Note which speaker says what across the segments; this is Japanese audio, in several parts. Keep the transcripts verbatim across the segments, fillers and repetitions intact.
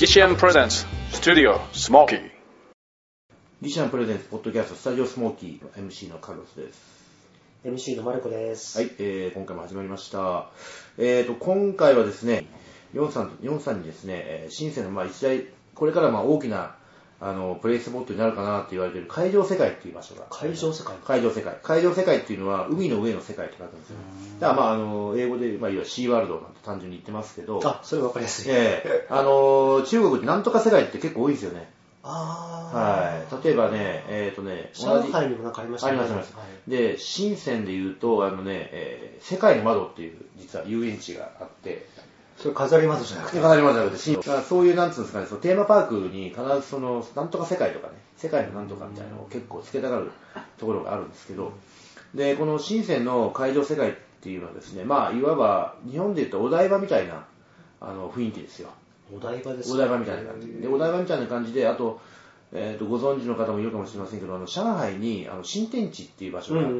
Speaker 1: シアンプレゼンツスタジオスモーキー。
Speaker 2: リシアンプレゼンツポッドキャストスタジオスモーキーの エムシー のカルロスです。
Speaker 3: エムシー のマルコです。
Speaker 2: はい、えー、今回も始まりました。えーと今回はですね、ヨンさん、ヨンさんにですね、深センのまあ一大これからまあ大きなあのプレイスポットになるかなと言われている海上世界っていう場所が。
Speaker 3: 海上世界。
Speaker 2: 海上世界。海上世界っていうのは海の上の世界って書くんですよ。だからまああの英語でまあいわゆるシーワールドなんて単純に言ってますけど。
Speaker 3: あ、それ分かりやすい。
Speaker 2: えー、あの中国ってなんとか世界って結構多いんですよね。
Speaker 3: あ
Speaker 2: あ、はい、例えばね、えっ、ー、とね、
Speaker 3: 上海にもなんかありましたね。
Speaker 2: あります、あります。はい、で、深センで言うと、あのね、えー、世界の窓っていう、実は遊園地があって、
Speaker 3: それ飾り窓じゃなくて
Speaker 2: 飾り窓じゃなくて、だからそういう、なんつうんですかね、そのテーマパークに必ずその、なんとか世界とかね、世界のなんとかみたいなのを結構つけたがるところがあるんですけど、で、この深センの海上世界っていうのはですね、まあ、いわば、日本で言うとお台場みたいな、あの、雰囲気ですよ。
Speaker 3: お台場ですか。
Speaker 2: お台場みたいな感じで、お台場みたいな感じで、あと、えー、とご存知の方もいるかもしれませんけど、あの上海にあの新天地っていう場所があって、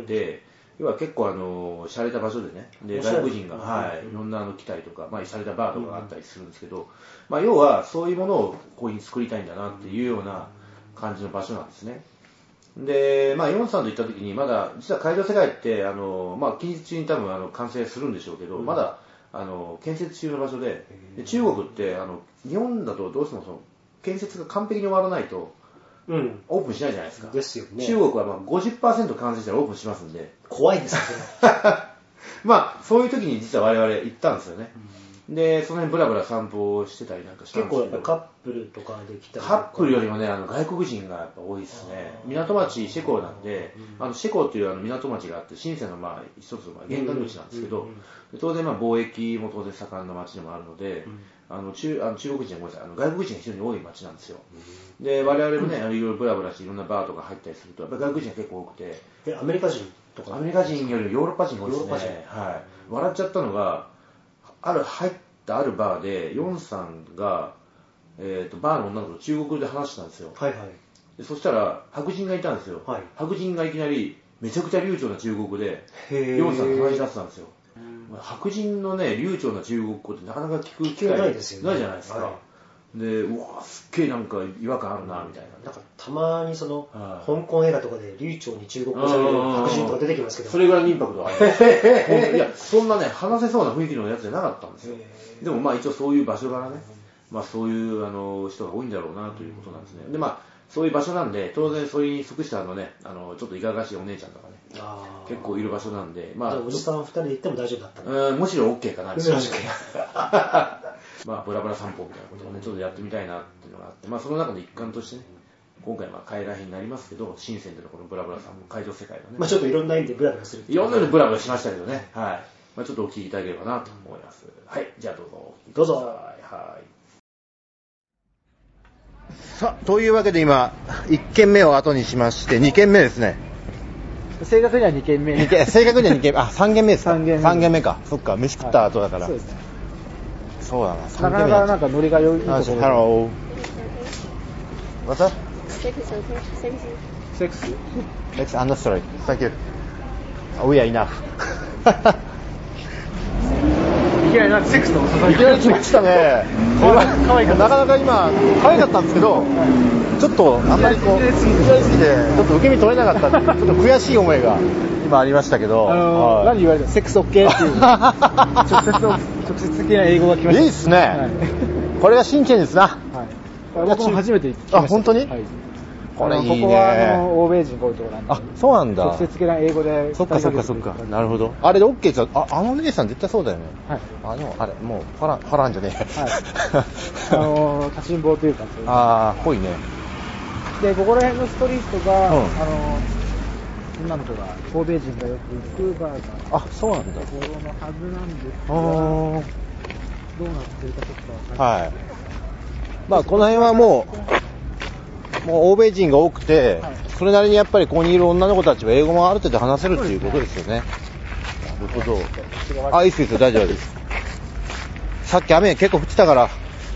Speaker 2: うん、要は結構あの洒落た場所でね、で外国人が、はい、いろんなあの来たりとか、まあ、洒落たバーとかがあったりするんですけど、まあ、要はそういうものをこういうふうに作りたいんだなっていうような感じの場所なんですね。で、まあ、ヨンさんと行った時に、まだ実は海上世界ってあの、まあ、近日中に多分あの完成するんでしょうけど、うん、まだあの建設中の場所で、で中国ってあの日本だとどうしてもその建設が完璧に終わらないと、うん、オープンしないじゃないですか。
Speaker 3: ですよね。
Speaker 2: 中国はまあ ごじゅっパーセント 完成したらオープンしますんで。
Speaker 3: 怖いですね。
Speaker 2: まあ、そういう時に実は我々行ったんですよね。うん、で、その辺ブラブラ散歩をしてたりなんかしたんですけど。
Speaker 3: 結構やっぱカップルとかできたりとか。
Speaker 2: カップルよりもね、あの外国人がやっぱ多いですね。港町シェコーなんで、うん、あのシェコーというあの港町があって、深センのまあ一つの玄関口なんですけど、当然まあ貿易も当然盛んな町でもあるので、うん、あの 中, あの中国人はごめんなさい、あの外国人が非常に多い町なんですよ。うん、で、我々もね、いろいろブラブラしていろんなバーとか入ったりすると、やっぱり外国人が結構多くて。
Speaker 3: え、アメリカ人とか？
Speaker 2: アメリカ人よりもヨーロッパ人が多いですね。はい。笑っちゃったのが、ある、入ったあるバーで、ヨンさんが、えーと、バーの女の子と中国語で話してたんですよ。
Speaker 3: はいはい。
Speaker 2: でそしたら、白人がいたんですよ。はい、白人がいきなり、めちゃくちゃ流暢な中国語で、ヨンさんと話し出してたんですよ。白人のね、流暢な中国語ってなかなか聞く機会ないですよね。ないじゃないですか。はい、で、うわすっげえなんか違和感あるなみたいな。
Speaker 3: なんかたまにその、はい、香港映画とかで流暢に中国語される白人とか出てきますけど、
Speaker 2: それぐらいのインパクトがある。いや、そんなね、話せそうな雰囲気のやつじゃなかったんですよ。でもまあ一応そういう場所柄ね、まあそういうあの人が多いんだろうなということなんですね。でまあそういう場所なんで、当然それに即したあのね、あのちょっといかがわしいお姉ちゃんとかね、結構いる場所なんで、
Speaker 3: まあおじさんふたりで行っても大丈夫だったの？
Speaker 2: うん、むしろ OK かな。むしろ OK。まあブラブラ散歩みたいなことをね、ちょっとやってみたいなっていうのがあって、まあその中の一環としてね、今回まあ海外編になりますけど、深センでのこのブラブラ散歩、海上世界のね。
Speaker 3: まあちょっといろんな意味でブラブラする。
Speaker 2: いろんな意味でブラブラしましたけどね、はい。まあちょっとお聞きいただければなと思います。はい、じゃあどうぞ。
Speaker 3: どうぞ。
Speaker 2: はい。さあ、というわけで今、いっけんめを後にしまして、にけんめですね。
Speaker 4: 正確にはにけんめ。
Speaker 2: 正確にはにけんめ、あ、さんけんめですか。
Speaker 4: さんけんめ。
Speaker 2: さんけんめか。そっか、飯食った後だから。
Speaker 4: はい、そうですね。
Speaker 2: そうだな、さん
Speaker 4: けんめ。なかなかなんかノリが良いところ。
Speaker 2: Hello. What's up?
Speaker 5: Six, six.
Speaker 4: Six.
Speaker 2: Six, understood. Thank you. We are enough.
Speaker 4: いきなりなんかセックスの
Speaker 2: いきなり来ましたね。
Speaker 4: 可愛いかった。
Speaker 2: なかなか今可愛かったんですけど、はい、ちょっとあんまりこういきなりすぎてちょっと受け身取れなかったっていうちょっと悔しい思いが今ありましたけど、
Speaker 4: あのーはい、何言われたの？セックス OK っていう直接直接的な英語が来ました。
Speaker 2: いいっすね。はい、これが真剣ですな。はい。
Speaker 4: 僕も初めて聞きました。
Speaker 2: あ、本当に？はい。これいいね。
Speaker 4: ここはあの欧米人が多いところなんで。
Speaker 2: あ、そうなんだ。
Speaker 4: 直接的な英語で。
Speaker 2: そっかそっかそっか。なるほど。あれで OK ですよ。あ、あの姉さん絶対そうだよね。はい。あ、でもあれもうファランファランじゃねえ。はい。
Speaker 4: あの立ちんぼというかそういう。
Speaker 2: ああ、ぽいね。
Speaker 4: でここら辺のストリートが、うん、あの女の子が欧米人がよく行くバーが。
Speaker 2: あ、そうなんだ。
Speaker 4: ところのはずなんですが、どうなってるかちょっとわからない。はい。
Speaker 2: まあこの辺はもう。もう欧米人が多くて、はい、それなりにやっぱりここにいる女の子たちは英語もある程度話せるっていうことですよね。なるほど。あ、いいですよ、大丈夫です。さっき雨結構降ってたから。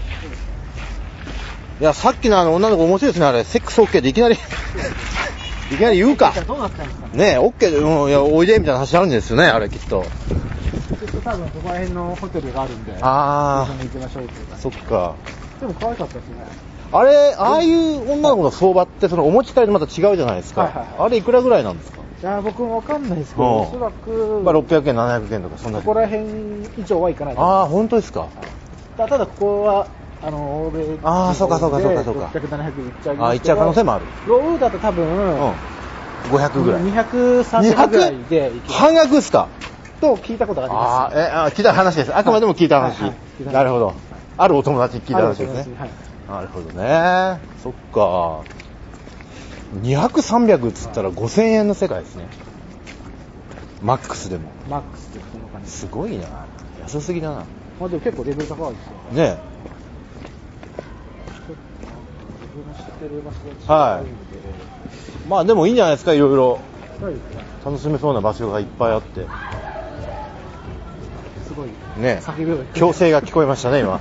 Speaker 2: いや、さっきのあの女の子面白いですね、あれ。セックス OK でいきなり、いきなり言うか。
Speaker 4: どうなったんですか
Speaker 2: ねえ、OK で、うん、いや、おいでみたいな話になるんですよね、あれきっと。
Speaker 4: ちょっと多分そこら辺のホテルがあるんで、
Speaker 2: ああ、
Speaker 4: 行きましょうっていうか。
Speaker 2: そっか。
Speaker 4: でも可愛かったですね。
Speaker 5: あれ、ああいう女の子の相場って、そのお持ち帰りとまた違うじゃないですか。
Speaker 4: はいはいはい、
Speaker 5: あれいくらぐらいなんですか？
Speaker 4: いや、僕もわかんないですけど、おそらく、
Speaker 5: まあ、ろっぴゃくえん、ななひゃくえんとか、そんな。
Speaker 4: ここら辺以上はいかないと思います。
Speaker 5: ああ、本当ですか。
Speaker 4: ただ、ここは、あの、欧米で、
Speaker 5: ああ、そうかそうかそうかそうか。
Speaker 4: ろっぴゃく、ななひゃくいっちゃう。
Speaker 5: ああ、いっちゃう可能性もある。
Speaker 4: ローだと多分、うん、
Speaker 5: ごひゃくぐらい。
Speaker 4: にひゃく、さんびゃくぐらいでいける。
Speaker 5: 半額ですか？
Speaker 4: と聞いたことがあります。
Speaker 5: ああ、え、あ聞いた話です。あくまでも聞いた話。
Speaker 4: はいはい、
Speaker 5: なるほど。あるお友達に聞いた話ですね。
Speaker 4: はい、
Speaker 5: なるほどね。そっか。にひゃく、さんびゃくっつったらごせんえんの世界ですね。マックスでも。
Speaker 4: マックスってこの感じ。
Speaker 5: すごいな。安すぎだな。
Speaker 4: まあでも結構レベル高いですよ。
Speaker 5: ねえ。
Speaker 4: 自分の知ってる場所が違うので。
Speaker 5: はい。まあでもいいんじゃないですか、いろいろ。
Speaker 4: はい。
Speaker 5: 楽しめそうな場所がいっぱいあって。
Speaker 4: すごい。
Speaker 5: ね
Speaker 4: 叫び声。
Speaker 5: 強制が聞こえましたね、今。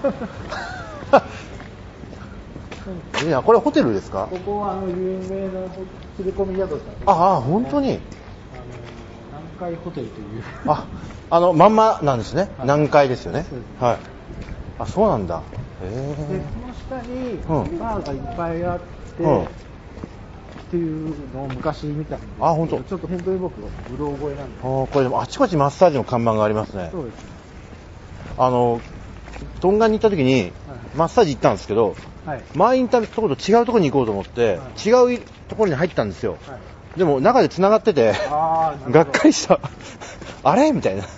Speaker 5: いいな、これホテルですか？
Speaker 4: ここはあの有名な連れ込み宿さん。
Speaker 5: ああ、本当に。
Speaker 4: 南海ホテルという。
Speaker 5: あ、あの、まんまなんですね。
Speaker 4: はい、
Speaker 5: 南海ですよね。はい。あ、そうなんだ。へ
Speaker 4: え。で、この下にバーがいっぱいあって、うん、っていうのを昔見たんですけど。
Speaker 5: あ、本当。
Speaker 4: ちょっと本当に僕はうろ覚えなんで。
Speaker 5: あ、これでもあちこちマッサージの看板がありますね。
Speaker 4: そうです。
Speaker 5: あの、トンガに行った時に、はい、マッサージ行ったんですけど、はい、前に行ったところと違うところに行こうと思って、はい、違うところに入ったんですよ。はい、でも中で繋がってて、がっかりした。あれみたいな。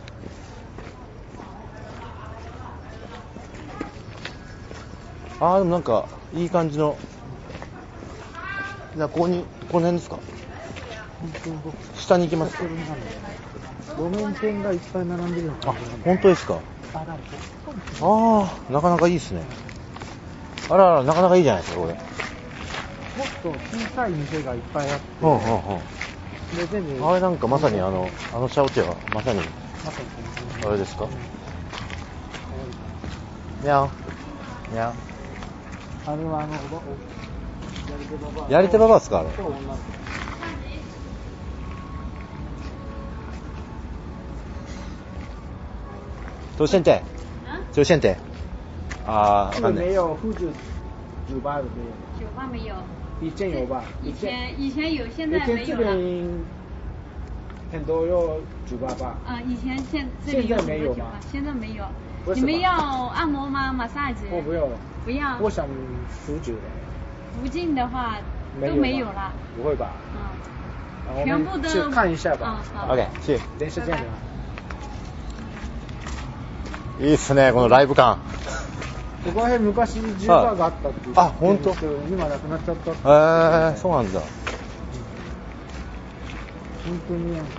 Speaker 5: あー、でもなんか、いい感じの。じゃあ、ここに、この辺ですか？下に行きますか？
Speaker 4: 路面店がいっぱい並んでるの。
Speaker 5: あ、本当ですか？ああ、なかなかいいですね。あらあら、なかなかいいじゃないですか、これ。
Speaker 4: もっと小さい店がいっぱいあって。
Speaker 5: うんうんうん。
Speaker 4: で、全部。
Speaker 5: あれなんかまさにあの、あのシャオテは、まさに、
Speaker 4: まさに
Speaker 5: あれですか？にゃん。にゃん。
Speaker 4: あれはあの、
Speaker 5: やり手ババアですか、あれ。周线店，周线店，啊，
Speaker 4: 这个没有，富士酒吧没有。
Speaker 6: 酒吧没有。
Speaker 4: 以前有吧？
Speaker 6: 以前以前有，现在没有了。
Speaker 4: 以前这边很多有酒吧吧？
Speaker 6: 啊，以前现这里有很多酒吧，现在没有。你们要按摩吗？马萨吉？
Speaker 4: 我不要。
Speaker 6: 不要。
Speaker 4: 我想服酒的。
Speaker 6: 附近的话都没有了。
Speaker 4: 不会吧？
Speaker 6: 嗯。全部都
Speaker 4: 去看一下吧。
Speaker 6: 好。
Speaker 5: OK， 谢谢。
Speaker 4: 等一下见。
Speaker 5: いいっすね、このライブ感。
Speaker 4: ここら辺昔ジューバーがあったっていう。
Speaker 5: あ、本当。
Speaker 4: 今なくなっちゃった。へ
Speaker 5: えー、そうなんだ。
Speaker 4: 本当になんか。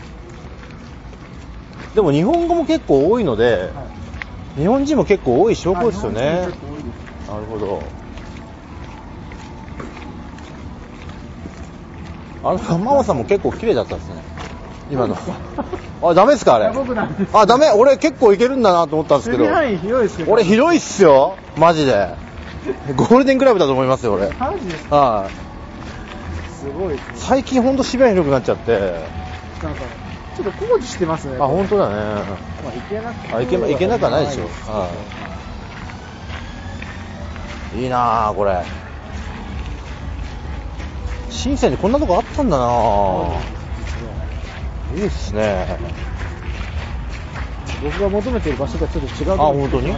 Speaker 5: でも日本語も結構多いので、はい、日本人も結構多い証拠ですよね。なるほど。あのママさんも結構綺麗だったですね。今の。あ、ダメですかあれ。あ、ダメ。俺結構いけるんだなと思ったんですけど。
Speaker 4: 広い広いっすよ。
Speaker 5: 俺広いっすよ。マジで。ゴールデンクラブだと思いますよ俺。
Speaker 4: マジですか。
Speaker 5: はい。
Speaker 4: すごいですね。
Speaker 5: 最近ほんと視野広くなっちゃって。
Speaker 4: なんかちょっと工事してますね。
Speaker 5: あ、本当だね。
Speaker 4: まあいけなく。
Speaker 5: あ、いけいけなくはないでしょ。はい。いいなあこれ。深センにこんなとこあったんだなぁ。いいっすね。
Speaker 4: 僕が求めている場所がちょっと違う。
Speaker 5: あ、本当に？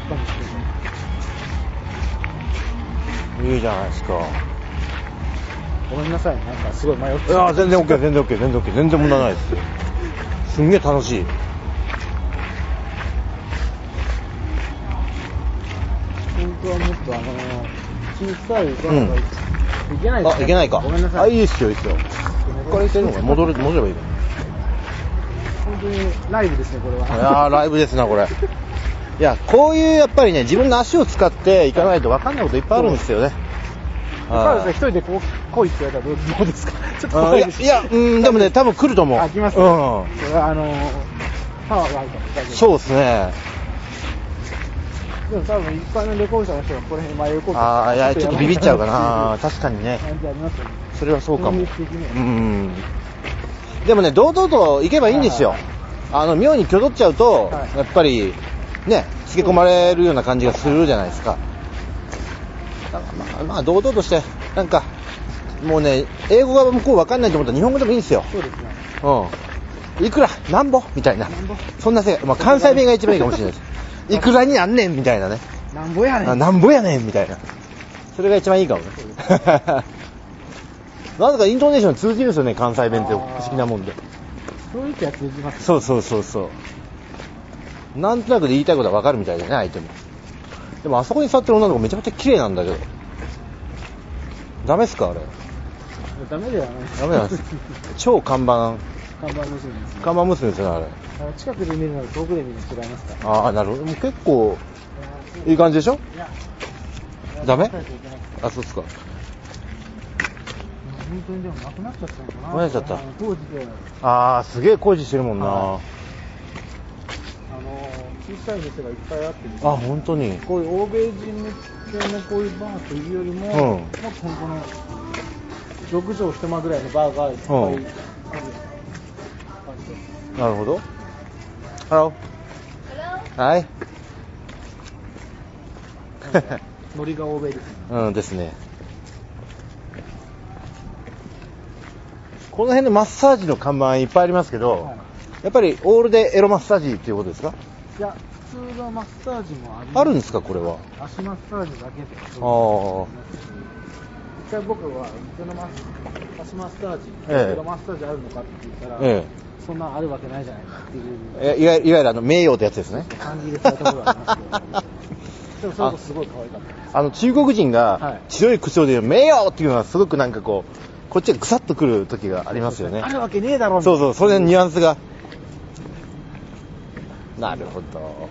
Speaker 5: いいじゃないですか。
Speaker 4: ごめんなさい、なんかすごい迷って。
Speaker 5: いや全然 OK、全然 OK、全然 OK、全然問題ないです。すんげえ楽しい。
Speaker 4: 本当はもっとあの小さいバーがいけないですか？
Speaker 5: あ、いけないか。
Speaker 4: ごめんなさい。
Speaker 5: あ、いいっすよ、いいっすよ。ここから行けるのか戻れ戻ればいいの。
Speaker 4: 本当にライブですね、これは。
Speaker 5: いやー、ライブですな、これ。いや、こういうやっぱりね、自分の足を使っていかないと分かんないこといっぱいあるんですよね。
Speaker 4: そうですね、一人でこう来いって言われたらどうですか？ちょっと怖いです。
Speaker 5: いや、うん、でもね、多分来ると思う。
Speaker 4: あ、来ますね。うん。これはあのパワーがあるから。
Speaker 5: そうですね。
Speaker 4: でも多分一般の旅行者の人がこの辺迷い込んで。
Speaker 5: ああ、いや、ちょっとビビっちゃうかな。確かにね。それはそうかも。うん。でもね、堂々と行けばいいんですよ。あの妙に挙取っちゃうと、やっぱりね、つけ込まれるような感じがするじゃないですか。 まあ堂々としてなんかもうね英語が向こう分かんないと思ったら日本語でもいいんですよ。
Speaker 4: そうですね。
Speaker 5: うん。いくらなんぼみたいな。そんなせまあ関西弁が一番いいかもしれないです。いくらになんねんみたいなね。
Speaker 4: なんぼやねん。
Speaker 5: なんぼやねんみたいな。それが一番いいかもね。なぜかイントネーション通じるんですよね、関西弁って不思議なもんで。
Speaker 4: そういうやつ通じます、ね。
Speaker 5: そうそうそうそう。なんとなくで言いたいことは分かるみたいでね、相手も。でもあそこに座ってる女の子めちゃめちゃ綺麗なんだけど。ダメっすかあれ。
Speaker 4: ダメではないです。
Speaker 5: ダメなんです。超看板。
Speaker 4: 看板娘ですね。
Speaker 5: 看板娘ですよね、あれ。
Speaker 4: あの近くで見るのと遠くで見るの違いますか？
Speaker 5: ああ、なるほど。もう結構、いい感じでしょ？
Speaker 4: いや。
Speaker 5: ダメ？あ、そうっすか。
Speaker 4: 本当にでもなくなっちゃったのかな。
Speaker 5: なくなっちゃった。
Speaker 4: 当時で。
Speaker 5: ああ、すげえ工事してるもんな。
Speaker 4: はい、あの小さい店がいっぱいあって、ね、
Speaker 5: あ、本当に。
Speaker 4: こういう欧米人向けのこういうバーというよりも、うん、もっと本当のろく畳一間ぐらいのバーがいっぱいある、うん、
Speaker 5: なるほど。ハロー。はい。
Speaker 4: ノリが欧米ですね。
Speaker 5: うんですね。この辺でマッサージの看板いっぱいありますけど、はい、やっぱりオールでエロマッサージっていうことですか？
Speaker 4: いや、普通のマッサージもあります。
Speaker 5: あるんですかこれは？
Speaker 4: 足マッサージだけで。あ
Speaker 5: あ。
Speaker 4: 一回僕は普通のマッ足マッサージ、
Speaker 5: ええ、
Speaker 4: エロマッサージあるのかって言ったら、
Speaker 5: ええ、
Speaker 4: そんなあるわけないじゃないかっていう。
Speaker 5: えいわゆるいわゆるあの名誉ってやつですね。
Speaker 4: 感じ入れされたことがありますけど。でもそれもすごい可愛かったです。
Speaker 5: あの中国人が強い口調で言う名誉っていうのはすごくなんかこう。こっちがグサッとくる時がありますよね。
Speaker 4: あるわけねえだろ。
Speaker 5: そうそう、それのニュアンスが。なるほど。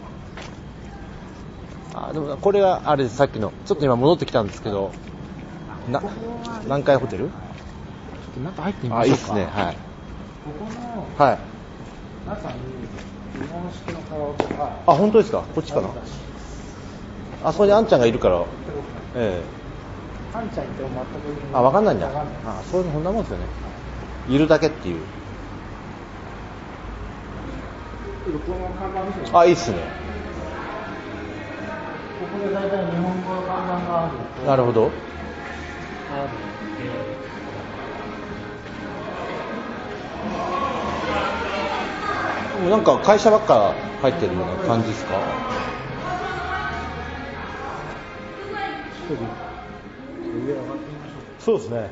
Speaker 5: あ、でもこれがあれです、さっきの。ちょっと今戻ってきたんですけど。な、南海ホテル？ちょ
Speaker 4: っと中入ってみましょうか。
Speaker 5: あ、いいですね、はい。
Speaker 4: ここの、
Speaker 5: はい。
Speaker 4: 中に日本式のカラオケが。
Speaker 5: あ、本当ですか？こっちかな。あそこにあんちゃんがいるから。ええ。
Speaker 4: あんちゃんって全く
Speaker 5: あ、分かんないんだ。あ、そういうのそんなもんですよね。いるだけっていう。あ、いいっすね。
Speaker 4: ここで大体日本語の看板があるので。
Speaker 5: なるほど。
Speaker 4: あ
Speaker 5: るので。なんか会社ばっか入ってるような感じですか？
Speaker 4: 一人。上上がってみましょう。
Speaker 5: そうですね。よ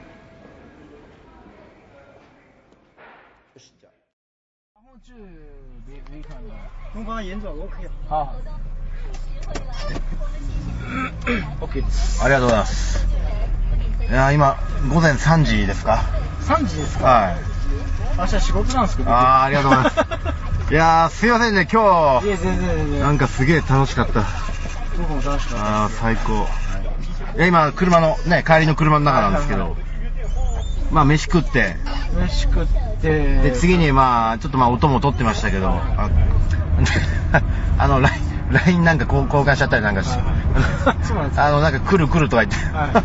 Speaker 5: し、じゃあ。
Speaker 4: 然后去别别看了。东方沿转 OK。好。OK です。
Speaker 5: ありがとうございます。いや今午前さんじですか。
Speaker 4: さんじですか。
Speaker 5: はい。
Speaker 4: 明日仕事なんですけど。
Speaker 5: ああ、ありがとうございます。いやーすいませんね今日。
Speaker 4: いや全然全然。
Speaker 5: なんかすげえ楽しかった。
Speaker 4: 僕も楽しかった。
Speaker 5: ああ最高。いや今車のね帰りの車の中なんですけど、はいはいはい、まあ飯食って
Speaker 4: 飯食って
Speaker 5: で次にまあちょっとまあ音も取ってましたけど、あ, あの ライン なんか交換しちゃったりなんかして、そうなんですか。あのなんか来る来るとか言って、はい、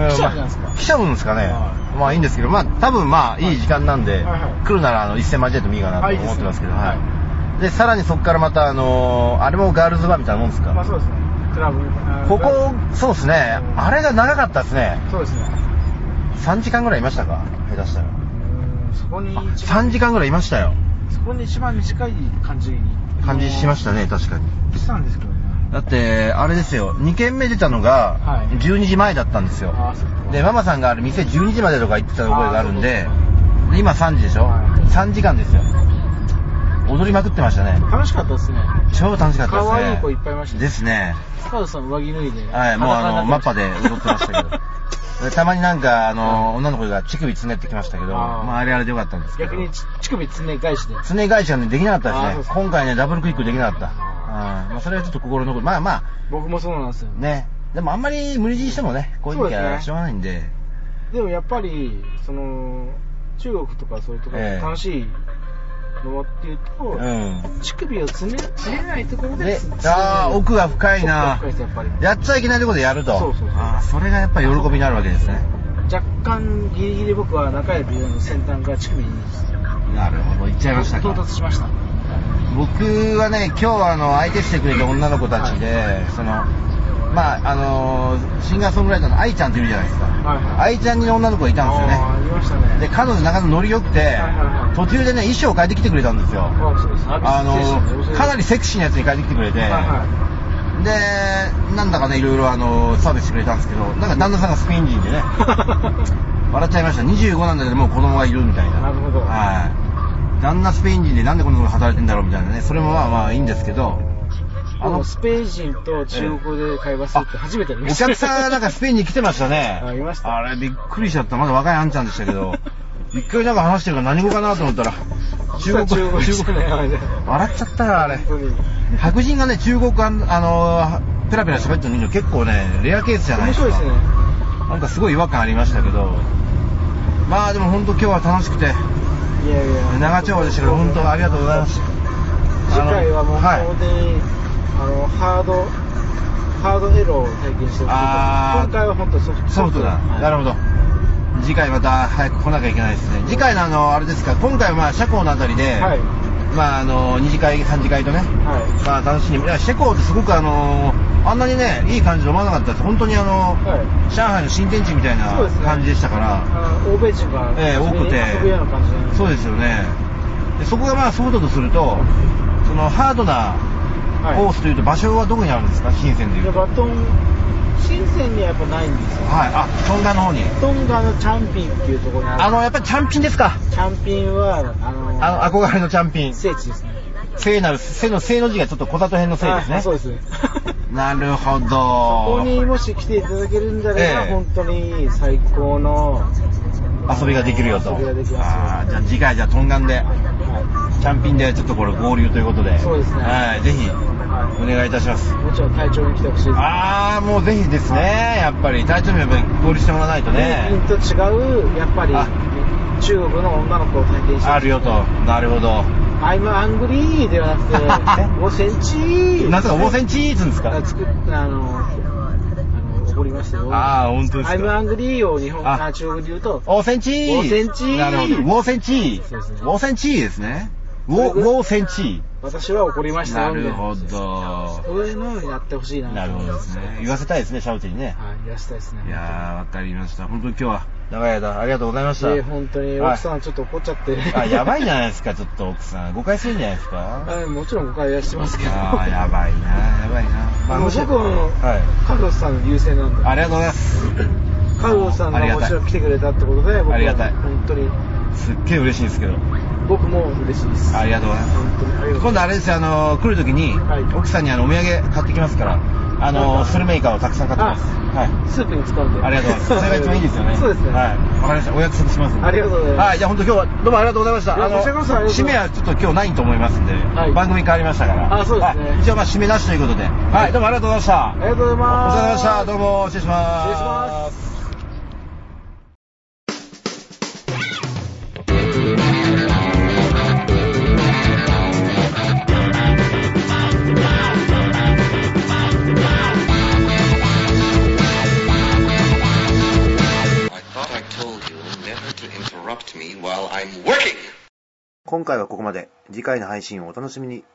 Speaker 5: 来ちゃうんですか。来ちゃうんですかね。はい、まあいいんですけど、まあ多分まあいい時間なんで、はいはいはい、来るならあの一戦交えてもいいかなと思ってますけど、はい、はい、でさらにそこからまたあのー、あれもガールズバーみたいなもんですか。
Speaker 4: まあそうですね。クラブ。
Speaker 5: ここそうですね。あれが長かったですね。
Speaker 4: そうですね。
Speaker 5: さんじかんぐらいいましたか。下手したら。
Speaker 4: そこに
Speaker 5: さんじかんぐらいいましたよ。
Speaker 4: そこに一番短い感じ
Speaker 5: 感じしましたね、確かに。
Speaker 4: したんですけどね。
Speaker 5: だってあれですよ、にけんめ出たのがじゅうにじまえだったんですよ。はい、でママさんがある店じゅうにじまでとか言ってた覚えがあるんで、で今さんじでしょ。はい、さんじかんですよ。踊りまくってましたね。
Speaker 4: 楽しかったですね。
Speaker 5: 超楽しかったですね。
Speaker 4: 可愛い子いっぱいいましたね。
Speaker 5: ですね。
Speaker 4: スカウトさん上着脱いで。
Speaker 5: はい、もうあのマッパで踊ってましたけど。たまになんかあの、うん、女の子が乳首つねってきましたけど、あまああれあれでよかったんですけど。
Speaker 4: 逆に乳首つね返しで。
Speaker 5: つね返しがねできなかったですね。今回ねダブルクイックできなかった。あまあそれはちょっと心残り。まあまあ。
Speaker 4: 僕もそうなんですよ。
Speaker 5: ね。でもあんまり無理強いしてもね、こういう時はしょうがないんで。で,
Speaker 4: でもやっぱりその中国とかそういうところで楽しい。えーのっていうと、うん、乳首をつねつねないところで、
Speaker 5: ああ奥が深いな。
Speaker 4: 深いですやっぱり。
Speaker 5: やっちゃいけないところでやると。
Speaker 4: そうそうそう。
Speaker 5: あそれがやっぱり喜びになるわけですね。
Speaker 4: 若干ギリギリ僕は中指の先端が乳首に。
Speaker 5: なるほど、行っちゃいましたか。
Speaker 4: 到達しました。
Speaker 5: 僕はね今日はあの相手してくれた女の子たちで、はい、そのまあ、あのー、シンガーソングライターの愛ちゃんっているじゃないですか。はいはい、愛ちゃんに女の子がいたんですよね。
Speaker 4: ああ、いましたね。
Speaker 5: で、彼女なかなかノリ良くて、はいはいはい、途中でね、衣装を変えてきてくれたんですよ。あのー、かなりセクシーなやつに変えてきてくれて、はいはい、で、なんだかね、いろいろあのー、サービスしてくれたんですけど、なんか旦那さんがスペイン人でね、笑っちゃいました。にじゅうごなんだけどもう子供がいるみたいな。
Speaker 4: なるほど。
Speaker 5: はい。旦那スペイン人でなんでこんなこと働いてんだろうみたいなね、それもまあまあいいんですけど、
Speaker 4: あのスペイン人と中国語で会話するって初めて見ました。
Speaker 5: お客さんなんかスペインに来てましたね。
Speaker 4: あ、いました。
Speaker 5: あれびっくりしちゃった。まだ若いあんちゃんでしたけど、一回なんか話してるから何語かなと思ったら、中国語、中国語。笑っちゃったよ、あれ。白人がね、中国あの、ペラペラ喋ってるの結構ね、レアケースじゃないですか。面白いですね。なんかすごい違和感ありましたけど、まあでも本当今日は楽しくて、いやいや長丁場でしたけど、本当ありがとうございます。
Speaker 4: 次回はもう本当に、あのハードハードエロを体験してほしいと。今回は本当ソフト
Speaker 5: ソフトだ、はい、なるほど。次回また早く来なきゃいけないですね。次回のあのあれですか、今回はまあ車庫のあたりで、はい、まああの二次会三次会とね、はい、まあ楽しんで、いや車庫ってすごくあのあんなにねいい感じで思わなかったです。本当にあの、はい、上海の新天地みたいな感じでしたから、
Speaker 4: ね、欧米人が
Speaker 5: えー、多くて
Speaker 4: 遊ぶような感じで、
Speaker 5: そうですよね。でそこがまあソフトとすると、そのハードなコースというと場所はどこにあるんですか、深センでいうと。
Speaker 4: バトン深センにはやっぱないんですよ。
Speaker 5: はい、あ、トンガの方に。
Speaker 4: トンガのチャンピンっていうところにある。
Speaker 5: あのやっぱりチャンピンですか。
Speaker 4: チャンピンはあのー、
Speaker 5: あの憧れのチャンピン。
Speaker 4: 聖地ですね。
Speaker 5: 聖なる聖の聖の字がちょっと小里編の聖ですね。
Speaker 4: そうですね。
Speaker 5: なるほど。そ
Speaker 4: こにもし来ていただけるんであれば、ええ、本当に最高の
Speaker 5: 遊びができるよと。
Speaker 4: 遊びができますよ。
Speaker 5: あ、じゃあ次回じゃあトンガンで、はい、チャンピンでちょっとこれ合流ということで。
Speaker 4: そうですね。
Speaker 5: はい、ぜひお願いいたします。
Speaker 4: もちろん隊長に来てほしいです。
Speaker 5: ああ、もうぜひですね。やっぱり隊長にやっぱり合流してもらわないとね。
Speaker 4: フィリピンと違うやっぱり中国の女の子を体験して
Speaker 5: あるよと。なるほど。
Speaker 4: I'm angry ではなくて、ごセンチ
Speaker 5: なんすか、ごセンチーつんですか。
Speaker 4: 作ったあの、あの怒りましたよ。
Speaker 5: ああ、本当ですか。
Speaker 4: I'm angry を日本あ中国で言うと、
Speaker 5: ごセンチ
Speaker 4: ごセンチ
Speaker 5: なるほど。ごセンチごセンチですね。ごセンチ。
Speaker 4: 私は怒りましたよ。
Speaker 5: なるほど。
Speaker 4: そういうのをやってほしいな。
Speaker 5: なるほどですね。言わせたいですね、シャウテにね。
Speaker 4: はい、言わせたいですね。
Speaker 5: いやー、わかりました。本当に今日は長い間ありがとうございました。
Speaker 4: えー、本当に奥さんちょっと怒っちゃって。
Speaker 5: あ、やばいじゃないですか、ちょっと奥さん。誤解するんじゃないですか。
Speaker 4: あ、もちろん誤解はしてますけど。
Speaker 5: あー、やばいな、やばいな。
Speaker 4: まあ、僕は、はい、カルロスさんの優勢なんで。
Speaker 5: ありがとうございます。
Speaker 4: カルロスさんがもちろん来てくれたってことで、僕は
Speaker 5: ありがたい。
Speaker 4: 本当に。
Speaker 5: すっげえ嬉しいんですけど。
Speaker 4: 僕も嬉しいです。
Speaker 5: ありがとうございます。本当にありがとうございます。今度あれですよ、あの来るときに、はい、奥さんにあのお土産買ってきますから、あのスルメイカをたくさん買ってます。はい。
Speaker 4: スープに使うんで。
Speaker 5: ありがとうございます。それが一番いいですよね。
Speaker 4: そうですね。
Speaker 5: はい。わかりました。お約束しますんで。
Speaker 4: ありがとうございます。
Speaker 5: はい。じゃあ本当今日はどうもありがとうございました。あの締めはちょっと今日ないと思いますんで、はい、番組変わりましたから。
Speaker 4: あ、そうですね。
Speaker 5: はい、一応まあ締めなしということで、はい。どうもありがとうございました。
Speaker 4: ありがとうございます。
Speaker 5: お疲れ様でした。どうも失礼します。
Speaker 4: 失礼します。
Speaker 5: 今回はここまで。次回の配信をお楽しみに。